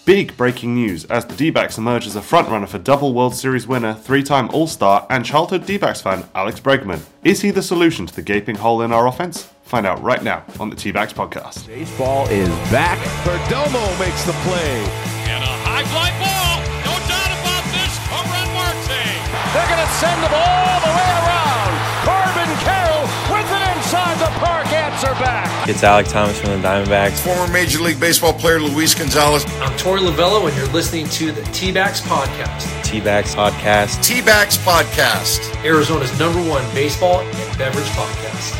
Big breaking news as the D-backs emerge as a frontrunner for double World Series winner, three-time All-Star and childhood D-backs fan Alex Bregman. Is he the solution to the gaping hole in our offense? Find out right now on the T-Backs podcast. Baseball is back. Perdomo makes the play. And a high fly ball. No doubt about this. Home run Marte. They're going to send them all the way around. Corbin Carroll with an inside the park answer back. It's Alec Thomas from the Diamondbacks. Former Major League Baseball player Luis Gonzalez. I'm Torey Lovello, and you're listening to the T-Backs Podcast. T-Backs Podcast. T-Backs Podcast. Arizona's #1 baseball and beverage podcast.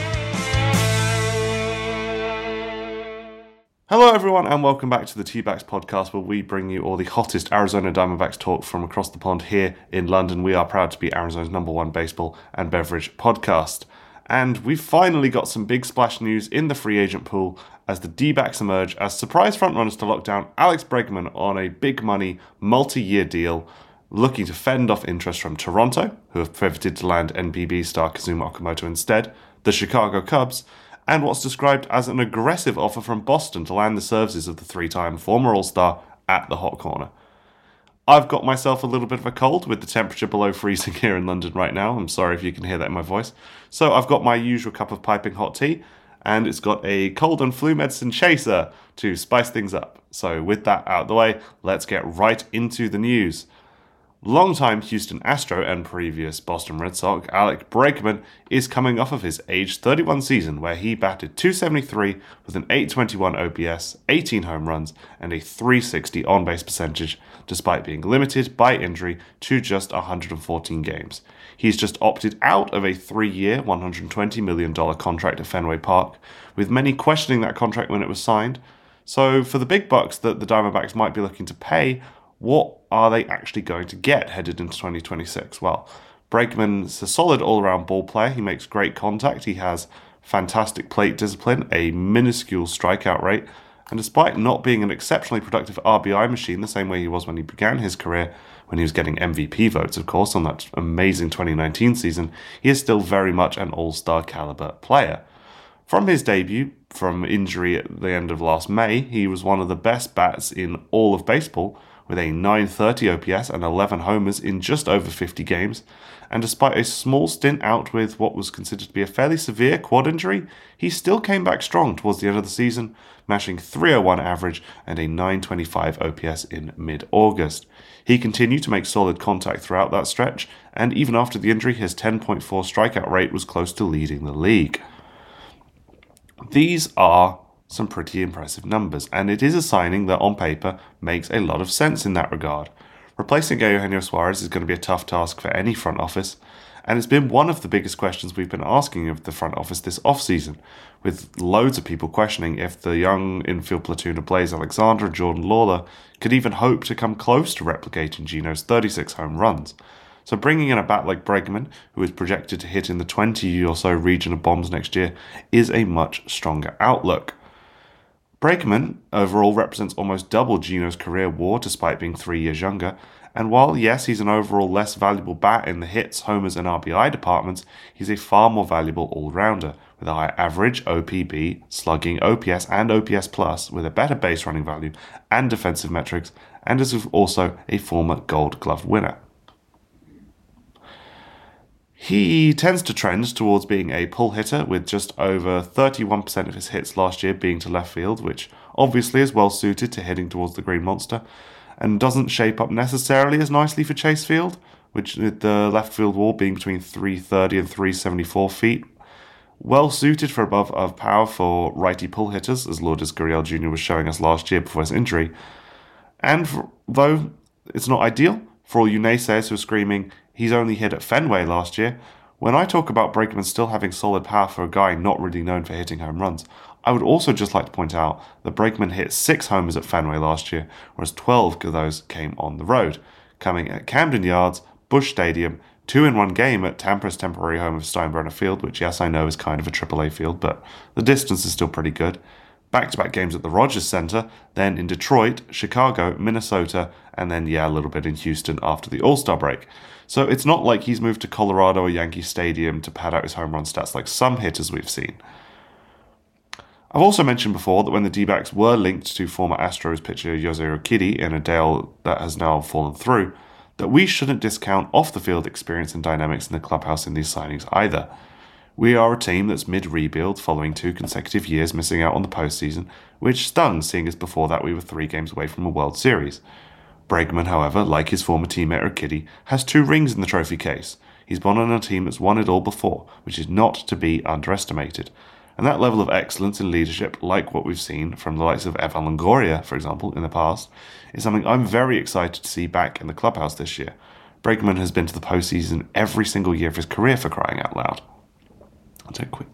Hello everyone and welcome back to the T-Backs podcast, where we bring you all the hottest Arizona Diamondbacks talk from across the pond here in London. We are proud to be Arizona's #1 baseball and beverage podcast. And we've finally got some big splash news in the free agent pool as the D-backs emerge as surprise frontrunners to lock down Alex Bregman on a big money, multi-year deal, looking to fend off interest from Toronto, who have pivoted to land NPB star Kazuma Okamoto instead, the Chicago Cubs, and what's described as an aggressive offer from Boston to land the services of the three-time former All-Star at the hot corner. I've got myself a little bit of a cold with the temperature below freezing here in London right now. I'm sorry if you can hear that in my voice. So I've got my usual cup of piping hot tea, and it's got a cold and flu medicine chaser to spice things up. So with that out of the way, let's get right into the news. Longtime Houston Astro and previous Boston Red Sox Alex Bregman is coming off of his age 31 season, where he batted .273 with an .821 OPS, 18 home runs, and a .360 on-base percentage, despite being limited by injury to just 114 games. He's just opted out of a 3-year, $120 million contract at Fenway Park, with many questioning that contract when it was signed. So for the big bucks that the Diamondbacks might be looking to pay, what are they actually going to get headed into 2026? Well, Bregman's a solid all-around ball player. He makes great contact. He has fantastic plate discipline, a minuscule strikeout rate, and despite not being an exceptionally productive RBI machine the same way he was when he began his career, when he was getting MVP votes, of course, on that amazing 2019 season, he is still very much an all-star caliber player. From his debut, from injury at the end of last May, he was one of the best bats in all of baseball, with a .930 OPS and 11 homers in just over 50 games, and despite a small stint out with what was considered to be a fairly severe quad injury, he still came back strong towards the end of the season, mashing .301 average and a .925 OPS in mid-August. He continued to make solid contact throughout that stretch, and even after the injury, his 10.4 strikeout rate was close to leading the league. These are some pretty impressive numbers, and it is a signing that on paper makes a lot of sense in that regard. Replacing Eugenio Suarez is going to be a tough task for any front office, and it's been one of the biggest questions we've been asking of the front office this offseason, with loads of people questioning if the young infield platoon of Blaze Alexander and Jordan Lawler could even hope to come close to replicating Gino's 36 home runs. So bringing in a bat like Bregman, who is projected to hit in the 20 or so region of bombs next year, is a much stronger outlook. Bregman overall represents almost double Gino's career WAR despite being 3 years younger, and while yes, he's an overall less valuable bat in the hits, homers and RBI departments, he's a far more valuable all-rounder, with a higher average, OPB, slugging, OPS and OPS plus, with a better base running value and defensive metrics, and is also a former Gold Glove winner. He tends to trend towards being a pull hitter, with just over 31% of his hits last year being to left field, which obviously is well suited to hitting towards the Green Monster, and doesn't shape up necessarily as nicely for Chase Field, which with the left field wall being between 330 and 374 feet. Well suited for above of power for righty pull hitters, as Lourdes Gurriel Jr. was showing us last year before his injury. And though it's not ideal, for all you naysayers who are screaming, he's only hit at Fenway last year, when I talk about Bregman still having solid power for a guy not really known for hitting home runs, I would also just like to point out that Bregman hit 6 homers at Fenway last year, whereas 12 of those came on the road, coming at Camden Yards, Busch Stadium, 2 in one game at Tampa's temporary home of Steinbrenner Field, which yes, I know is kind of a AAA field, but the distance is still pretty good. Back-to-back games at the Rogers Center, then in Detroit, Chicago, Minnesota, and then a little bit in Houston after the All-Star break. So it's not like he's moved to Colorado or Yankee Stadium to pad out his home run stats like some hitters we've seen. I've also mentioned before that when the D-backs were linked to former Astros pitcher Yasuhiro Kiri in a deal that has now fallen through, that we shouldn't discount off-the-field experience and dynamics in the clubhouse in these signings either. We are a team that's mid-rebuild following 2 consecutive years missing out on the postseason, which stung seeing as before that we were 3 games away from a World Series. Bregman, however, like his former teammate Urquidy, has 2 rings in the trophy case. He's won on a team that's won it all before, which is not to be underestimated. And that level of excellence in leadership, like what we've seen from the likes of Evan Longoria, for example, in the past, is something I'm very excited to see back in the clubhouse this year. Bregman has been to the postseason every single year of his career, for crying out loud. I'll take a quick.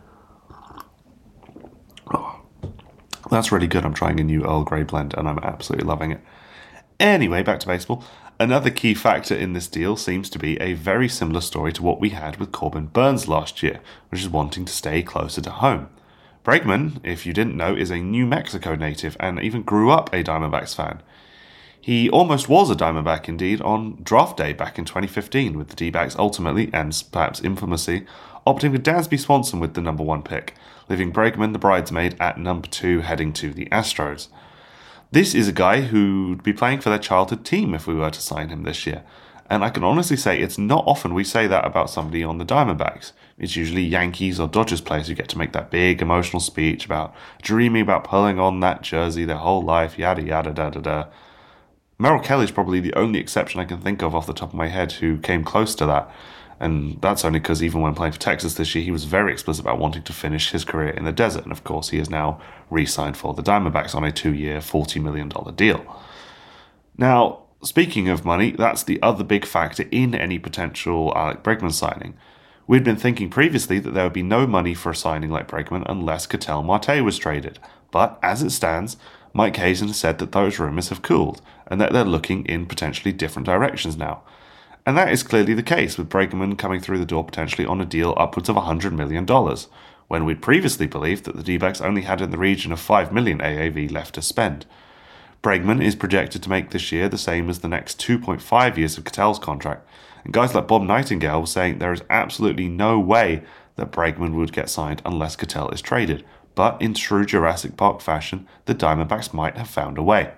Oh, that's really good. I'm trying a new Earl Grey blend and I'm absolutely loving it. Anyway, back to baseball. Another key factor in this deal seems to be a very similar story to what we had with Corbin Burnes last year, which is wanting to stay closer to home. Bregman, if you didn't know, is a New Mexico native and even grew up a Diamondbacks fan. He almost was a Diamondback indeed on draft day back in 2015, with the D-backs ultimately, and perhaps infamously, opting for Dansby Swanson with the number 1 pick, leaving Bregman the bridesmaid at number 2 heading to the Astros. This is a guy who'd be playing for their childhood team if we were to sign him this year. And I can honestly say it's not often we say that about somebody on the Diamondbacks. It's usually Yankees or Dodgers players who get to make that big emotional speech about dreaming about pulling on that jersey their whole life, yada yada da da da. Merrill Kelly's probably the only exception I can think of off the top of my head who came close to that. And that's only because even when playing for Texas this year, he was very explicit about wanting to finish his career in the desert. And of course, he is now re-signed for the Diamondbacks on a 2-year, $40 million deal. Now, speaking of money, that's the other big factor in any potential Alec Bregman signing. We'd been thinking previously that there would be no money for a signing like Bregman unless Ketel Marte was traded. But as it stands, Mike Hazen has said that those rumours have cooled and that they're looking in potentially different directions now. And that is clearly the case, with Bregman coming through the door potentially on a deal upwards of $100 million, when we'd previously believed that the D-backs only had in the region of $5 million AAV left to spend. Bregman is projected to make this year the same as the next 2.5 years of Ketel's contract, and guys like Bob Nightingale were saying there is absolutely no way that Bregman would get signed unless Ketel is traded, but in true Jurassic Park fashion, the Diamondbacks might have found a way.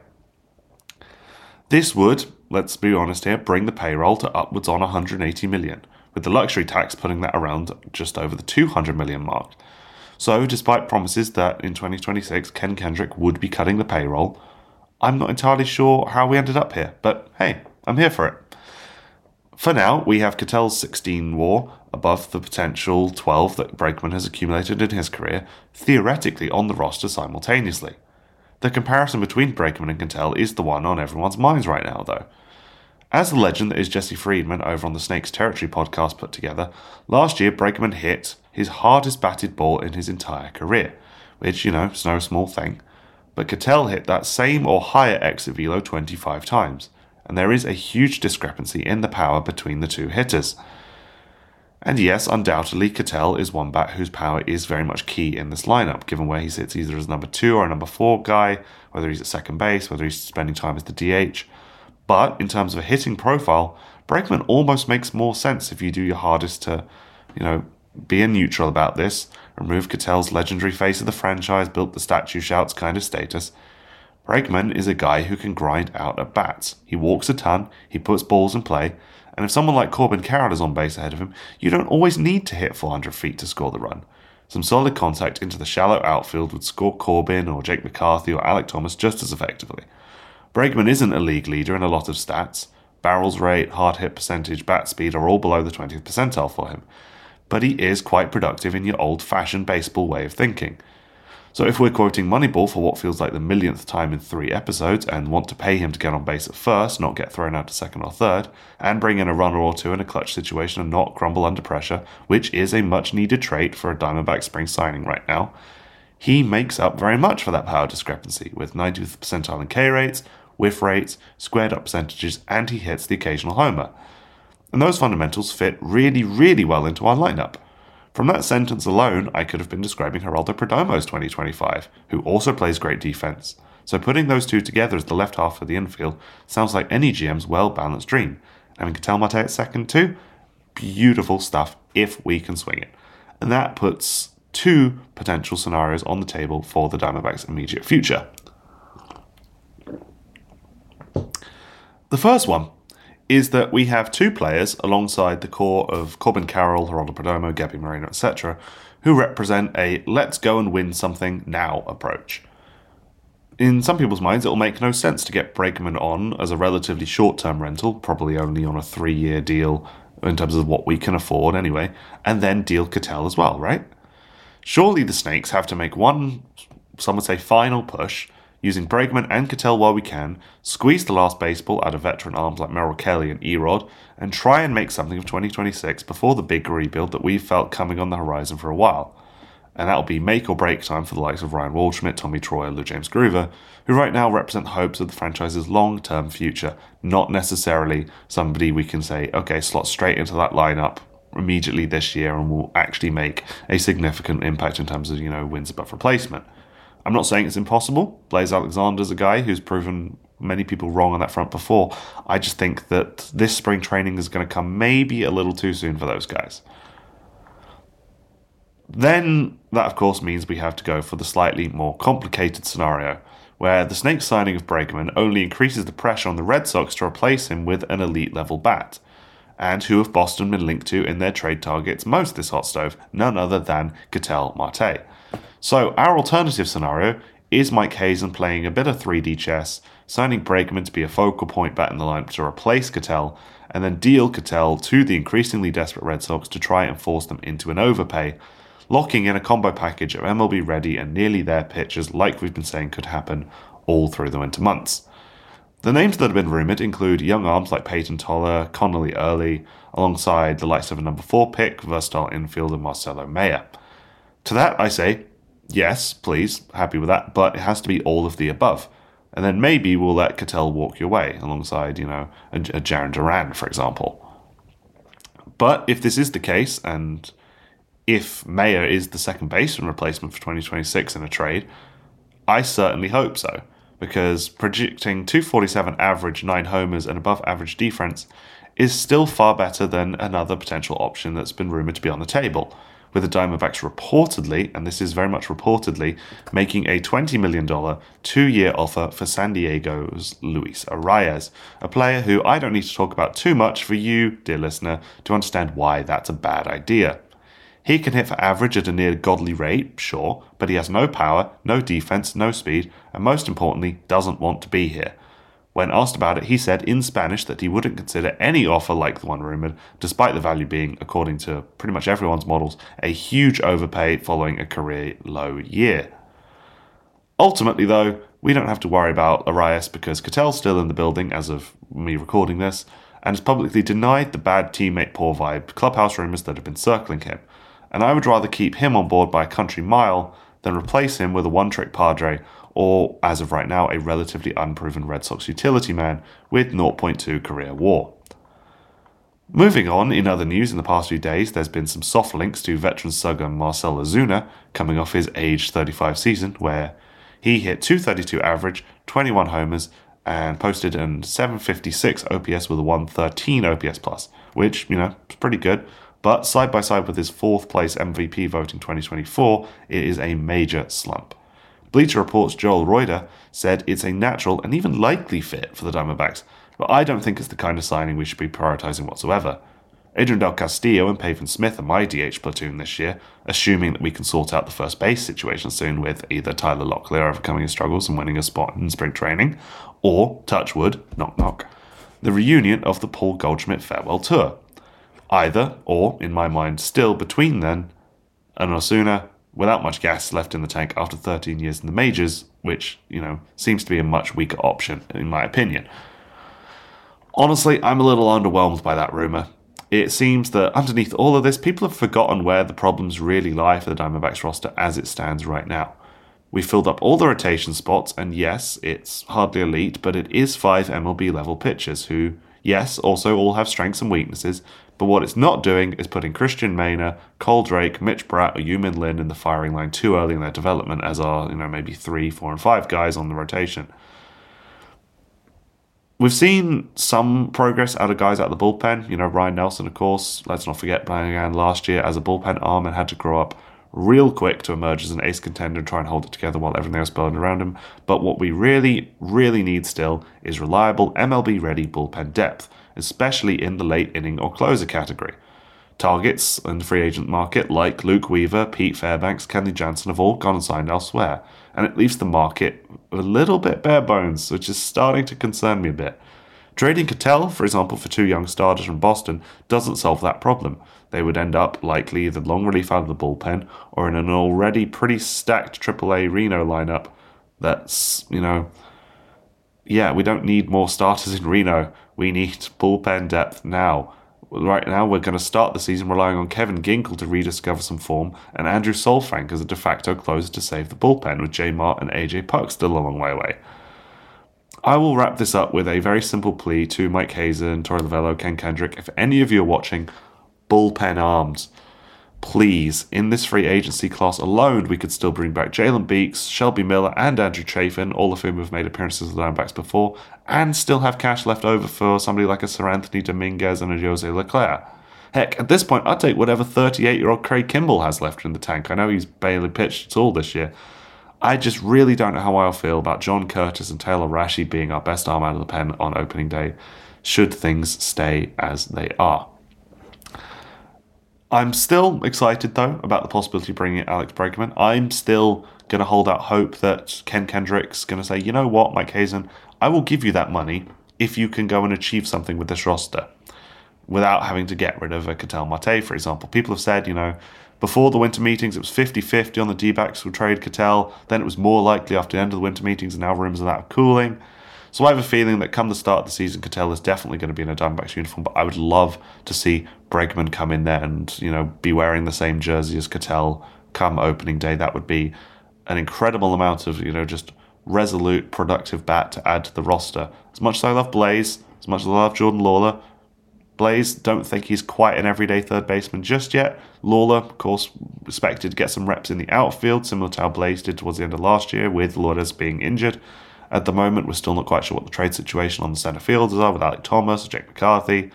This would, let's be honest here, bring the payroll to upwards on $180 million, with the luxury tax putting that around just over the $200 million mark. So, despite promises that in 2026 Ken Kendrick would be cutting the payroll, I'm not entirely sure how we ended up here, but hey, I'm here for it. For now, we have Ketel's 16 WAR above the potential 12 that Bregman has accumulated in his career, theoretically on the roster simultaneously. The comparison between Bregman and Ketel is the one on everyone's minds right now, though. As the legend that is Jesse Friedman over on the Snakes Territory podcast put together, last year Bregman hit his hardest batted ball in his entire career, which, is no small thing. But Ketel hit that same or higher exit velo 25 times, and there is a huge discrepancy in the power between the two hitters. And yes, undoubtedly, Ketel is one bat whose power is very much key in this lineup, given where he sits either as number 2 or a number 4 guy, whether he's at second base, whether he's spending time as the DH. But in terms of a hitting profile, Bregman almost makes more sense if you do your hardest to, be a neutral about this, remove Ketel's legendary face of the franchise, built the statue shouts kind of status. Bregman is a guy who can grind out at bats. He walks a ton, he puts balls in play, and if someone like Corbin Carroll is on base ahead of him, you don't always need to hit 400 feet to score the run. Some solid contact into the shallow outfield would score Corbin or Jake McCarthy or Alec Thomas just as effectively. Bregman isn't a league leader in a lot of stats. Barrels rate, hard hit percentage, bat speed are all below the 20th percentile for him. But he is quite productive in your old-fashioned baseball way of thinking. So if we're quoting Moneyball for what feels like the millionth time in 3 episodes and want to pay him to get on base at first, not get thrown out to second or third, and bring in a runner or two in a clutch situation and not crumble under pressure, which is a much-needed trait for a Diamondback spring signing right now, he makes up very much for that power discrepancy with 90th percentile in K rates, whiff rates, squared up percentages, and he hits the occasional homer. And those fundamentals fit really, really well into our lineup. From that sentence alone, I could have been describing Geraldo Perdomo's 2025, who also plays great defense. So putting those two together as the left half of the infield sounds like any GM's well-balanced dream. Having Ketel Marte at second too? Beautiful stuff if we can swing it. And that puts two potential scenarios on the table for the Diamondbacks' immediate future. The first one is that we have two players alongside the core of Corbin Carroll, Geraldo Perdomo, Gabby Moreno, etc., who represent a let's go and win something now approach. In some people's minds, it will make no sense to get Bregman on as a relatively short-term rental, probably only on a 3-year deal in terms of what we can afford anyway, and then deal Ketel as well, right? Surely the Snakes have to make one, some would say, final push, using Bregman and Ketel while we can, squeeze the last baseball out of veteran arms like Merrill Kelly and Erod, and try and make something of 2026 before the big rebuild that we've felt coming on the horizon for a while. And that'll be make or break time for the likes of Ryan Waldschmidt, Tommy Troy, and Lou James Groover, who right now represent the hopes of the franchise's long-term future, not necessarily somebody we can say, okay, slot straight into that lineup immediately this year and will actually make a significant impact in terms of, wins above replacement. I'm not saying it's impossible. Blaze Alexander's a guy who's proven many people wrong on that front before. I just think that this spring training is going to come maybe a little too soon for those guys. Then that, of course, means we have to go for the slightly more complicated scenario, where the Snakes signing of Bregman only increases the pressure on the Red Sox to replace him with an elite-level bat. And who have Boston been linked to in their trade targets most this hot stove? None other than Ketel Marte. So our alternative scenario is Mike Hazen playing a bit of 3D chess, signing Bregman to be a focal point bat in the lineup to replace Ketel, and then deal Ketel to the increasingly desperate Red Sox to try and force them into an overpay, locking in a combo package of MLB ready and nearly there pitchers like we've been saying could happen all through the winter months. The names that have been rumoured include young arms like Peyton Toller, Connolly Early, alongside the likes of a number 4 pick, versatile infielder Marcelo Meyer. To that I say, yes, please, happy with that, but it has to be all of the above. And then maybe we'll let Ketel walk your way alongside, a Jarren Duran, for example. But if this is the case, and if Meyer is the second baseman replacement for 2026 in a trade, I certainly hope so, because projecting 247 average, 9 homers, and above average defense is still far better than another potential option that's been rumored to be on the table, with the Diamondbacks reportedly, and this is very much reportedly, making a $20 million 2-year offer for San Diego's Luis Arraez, a player who I don't need to talk about too much for you, dear listener, to understand why that's a bad idea. He can hit for average at a near godly rate, sure, but he has no power, no defense, no speed, and most importantly, doesn't want to be here. When asked about it, he said in Spanish that he wouldn't consider any offer like the one rumoured, despite the value being, according to pretty much everyone's models, a huge overpay following a career low year. Ultimately, though, we don't have to worry about Arraez because Ketel's still in the building as of me recording this, and has publicly denied the bad teammate poor vibe clubhouse rumours that have been circling him. And I would rather keep him on board by a country mile than replace him with a one-trick Padre or, as of right now, a relatively unproven Red Sox utility man with 0.2 career WAR. Moving on, in other news in the past few days, there's been some soft links to veteran slugger Marcell Ozuna coming off his age 35 season, where he hit .232 average, 21 homers, and posted an 756 OPS with a 113 OPS plus, which, is pretty good. But side by side with his 4th place MVP voting 2024, it is a major slump. Bleacher Report's Joel Reuter said it's a natural and even likely fit for the Diamondbacks, but I don't think it's the kind of signing we should be prioritising whatsoever. Adrian Del Castillo and Pavin Smith are my DH platoon this year, assuming that we can sort out the first base situation soon with either Tyler Locklear overcoming his struggles and winning a spot in spring training, or, touch wood, knock knock, the reunion of the Paul Goldschmidt farewell tour. Either, or, in my mind, still between then, and Ozuna, without much gas left in the tank after 13 years in the majors, which, seems to be a much weaker option, in my opinion. Honestly, I'm a little underwhelmed by that rumour. It seems that underneath all of this, people have forgotten where the problems really lie for the Diamondbacks roster as it stands right now. We filled up all the rotation spots, and yes, it's hardly elite, but it is 5 MLB-level pitchers who, yes, also all have strengths and weaknesses, but what it's not doing is putting Christian Maynor, Cole Drake, Mitch Bratt, or Yumin Lin in the firing line too early in their development as our, maybe 3, 4, and 5 guys on the rotation. We've seen some progress out of guys out of the bullpen. Ryan Nelson, of course, let's not forget, began last year as a bullpen arm and had to grow up real quick to emerge as an ace contender and try and hold it together while everything else burning around him. But what we really, really need still is reliable MLB-ready bullpen depth, especially in the late inning or closer category. Targets in the free agent market like Luke Weaver, Pete Fairbanks, Kenley Jansen have all gone and signed elsewhere, and it leaves the market a little bit bare bones, which is starting to concern me a bit. Trading Ketel, for example, for 2 young starters from Boston doesn't solve that problem. They would end up likely either long relief out of the bullpen or in an already pretty stacked AAA Reno lineup that's, we don't need more starters in Reno. We need bullpen depth now. Right now, we're going to start the season relying on Kevin Ginkel to rediscover some form and Andrew Solfank as a de facto closer to save the bullpen, with J. Mart and AJ Puck still a long way away. I will wrap this up with a very simple plea to Mike Hazen, Torey Lovullo, Ken Kendrick. If any of you are watching, bullpen arms. Please, in this free agency class alone, we could still bring back Jalen Beeks, Shelby Miller, and Andrew Chafin, all of whom have made appearances with the Diamondbacks before, and still have cash left over for somebody like a Sir Anthony Dominguez and a Jose Leclerc. Heck, at this point, I'd take whatever 38-year-old Craig Kimball has left in the tank. I know he's barely pitched at all this year. I just really don't know how I'll feel about John Curtis and Taylor Rashi being our best arm out of the pen on opening day, should things stay as they are. I'm still excited, though, about the possibility of bringing in Alex Bregman. I'm still going to hold out hope that Ken Kendrick's going to say, you know what, Mike Hazen, I will give you that money if you can go and achieve something with this roster without having to get rid of a Ketel Marte, for example. People have said, before the winter meetings, it was 50-50 on the D-backs would trade Ketel. Then it was more likely after the end of the winter meetings, and now rumors of that are cooling. So I have a feeling that come the start of the season, Ketel is definitely going to be in a Diamondbacks uniform, but I would love to see Bregman come in there and, be wearing the same jersey as Ketel come opening day. That would be an incredible amount of, just resolute, productive bat to add to the roster. As much as I love Blaze, as much as I love Jordan Lawler, Blaze, don't think he's quite an everyday third baseman just yet. Lawler, of course, expected to get some reps in the outfield, similar to how Blaze did towards the end of last year, with Lourdes being injured. At the moment, we're still not quite sure what the trade situation on the center fielders are with Alec Thomas, Jake McCarthy.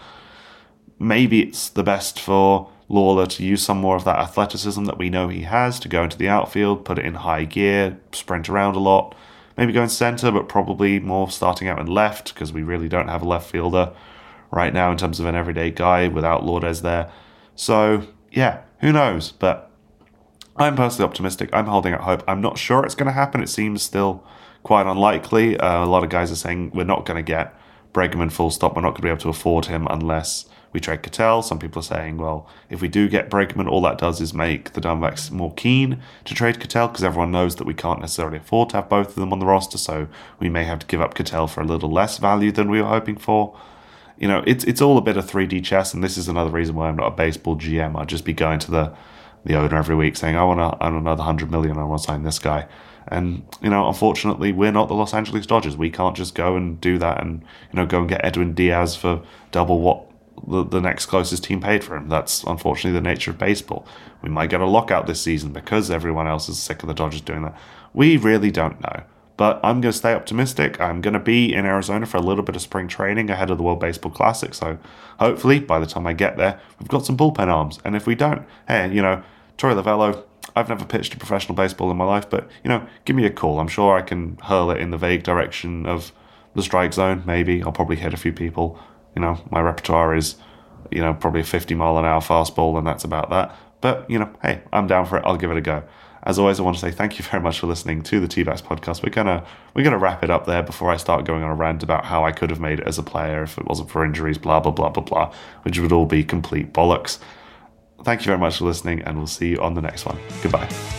Maybe it's the best for Lawler to use some more of that athleticism that we know he has to go into the outfield, put it in high gear, sprint around a lot. Maybe go in center, but probably more starting out in left, because we really don't have a left fielder right now in terms of an everyday guy without Lourdes there. So, yeah, who knows? But I'm personally optimistic. I'm holding out hope. I'm not sure it's going to happen. It seems still quite unlikely. A lot of guys are saying we're not going to get Bregman full stop. We're not going to be able to afford him unless we trade Ketel. Some people are saying, well, if we do get Bregman, all that does is make the Diamondbacks more keen to trade Ketel, because everyone knows that we can't necessarily afford to have both of them on the roster, so we may have to give up Ketel for a little less value than we were hoping for. It's all a bit of 3D chess, and this is another reason why I'm not a baseball GM. I'd just be going to the owner every week saying, I want another $100 million, I want to sign this guy. And, unfortunately, we're not the Los Angeles Dodgers. We can't just go and do that and, go and get Edwin Diaz for double what the next closest team paid for him. That's unfortunately the nature of baseball. We might get a lockout this season because everyone else is sick of the Dodgers doing that. We really don't know. But I'm going to stay optimistic. I'm going to be in Arizona for a little bit of spring training ahead of the World Baseball Classic. So hopefully by the time I get there, we've got some bullpen arms. And if we don't, hey, Torey Lovullo, I've never pitched a professional baseball in my life, but, give me a call. I'm sure I can hurl it in the vague direction of the strike zone, maybe. I'll probably hit a few people. My repertoire is, probably a 50-mile-an-hour fastball, and that's about that. But, hey, I'm down for it. I'll give it a go. As always, I want to say thank you very much for listening to the T-Backs podcast. We're gonna wrap it up there before I start going on a rant about how I could have made it as a player if it wasn't for injuries, blah, blah, blah, blah, blah, which would all be complete bollocks. Thank you very much for listening, and we'll see you on the next one. Goodbye.